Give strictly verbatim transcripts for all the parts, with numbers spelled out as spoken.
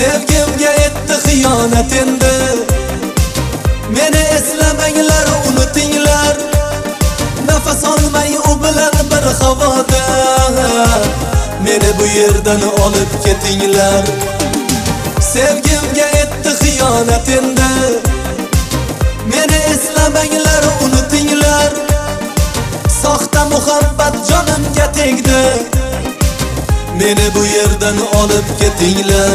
Sevgimga etdi xiyonat endi. Meni eslamanglar, unutinglar. Nafas olmay u bilan bir havoda. Meni bu yerdan olib ketinglar. Sevgimga etdi xiyonat endi. Meni eslamanglar, unutinglar. Soxta muhabbat jonimga tegdi. Meni bu yerdan olib ketinglar.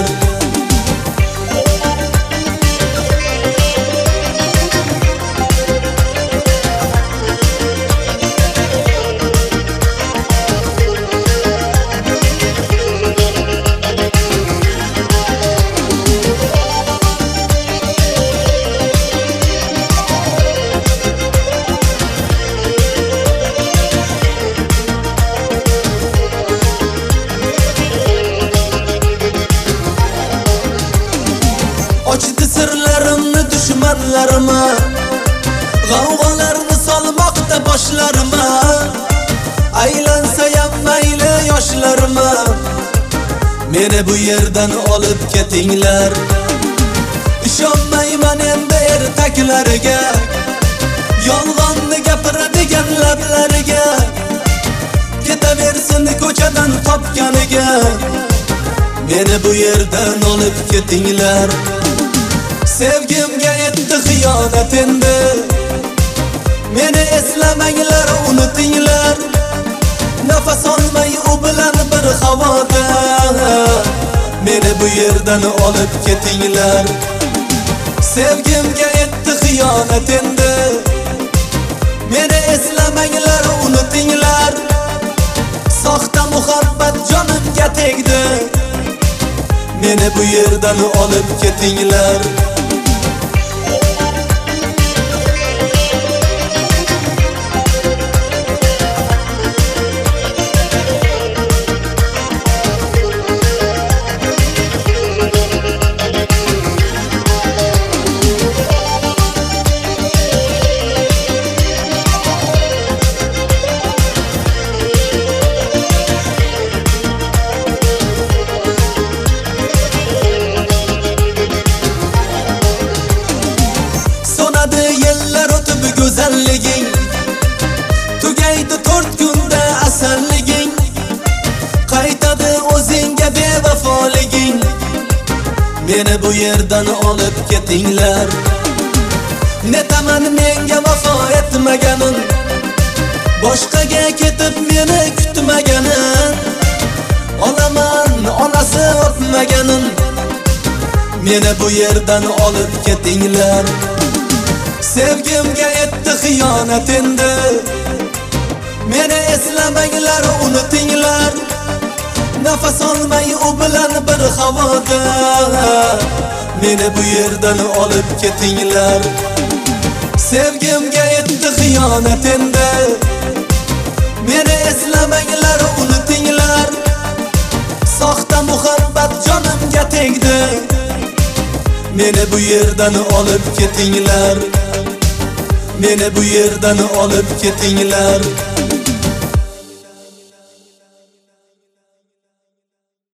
Ochdi sirlarimni dushmanlarima, g'avg'olarni solmoqda boshlarima. Aylansayam mayli yoshlarima, meni bu yerdan olib ketinglar. Ishonmayman endi ertaklarga, yolg'onni gapiradigan lablariga. Ketaversin ko'chadan topganiga, meni bu yerdan olib ketinglar. Sevgimga etdi xiyonat endi. Meni eslamanglar, unutinglar. Nafas olmay u bilan bir havoda. Meni bu yerdan olib ketinglar. Sevgimga etdi xiyonat endi. Meni eslamanglar, unutinglar. Soxta muhabbat jonimga tegdi. Meni bu yerdan olib ketinglar. Yillar o'tib go'zalliging, tugaydi to'rt kunda asalliging. Qaytadi o'zingga bevafoliging. Meni bu yerdan olib ketinglar. Netaman menga vafo etmaganin, boshqaga ketib meni kutmaganin. Olaman onasi o'tmaganin, meni bu yerdan olib ketinglar. Sevgimga etdi xiyonat endi. Meni eslamanglar, unutinglar. Nafas olmay u bilan bir havoda. Meni bu yerdan olib ketinglar. Sevgimga etdi xiyonat endi. Meni eslamanglar, unutinglar. Soxta muhabbat jonimga tegdi. Meni bu yerdan olib ketinglar. Meni bu yerdan olib ketinglar.